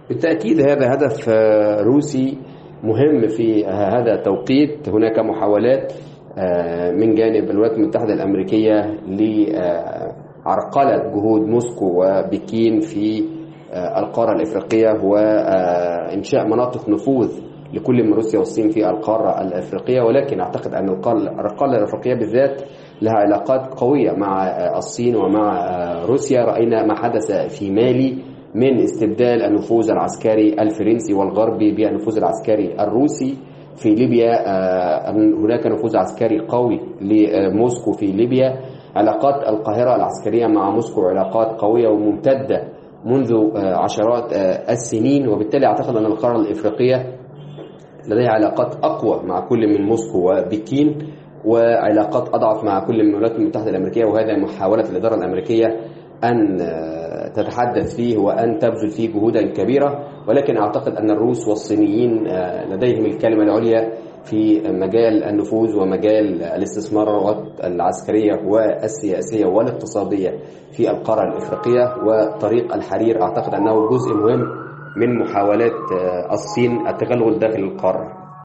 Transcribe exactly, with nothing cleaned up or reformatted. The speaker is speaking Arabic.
بالتأكيد هذا هدف روسي مهم في هذا التوقيت. هناك محاولات من جانب الولايات المتحدة الأمريكية لعرقلة جهود موسكو وبكين في القارة الإفريقية وإنشاء مناطق نفوذ لكل من روسيا والصين في القارة الإفريقية، ولكن أعتقد أن القارة الإفريقية بالذات لها علاقات قوية مع الصين ومع روسيا. رأينا ما حدث في مالي من استبدال النفوذ العسكري الفرنسي والغربي بالنفوذ العسكري الروسي. في ليبيا هناك نفوذ عسكري قوي لموسكو في ليبيا. علاقات القاهرة العسكرية مع موسكو علاقات قوية وممتدة منذ عشرات السنين، وبالتالي أعتقد أن القارة الإفريقية لديها علاقات أقوى مع كل من موسكو وبكين وعلاقات أضعف مع كل من الولايات المتحدة الأمريكية، وهذا محاولة الإدارة الأمريكية أن تتحدث فيه وأن تبذل فيه جهودا كبيرة. ولكن أعتقد أن الروس والصينيين لديهم الكلمة العليا في مجال النفوذ ومجال الاستثمارات العسكرية والسياسية والاقتصادية في القارة الإفريقية. وطريق الحرير أعتقد أنه جزء مهم من محاولات الصين التغلغل داخل القارة.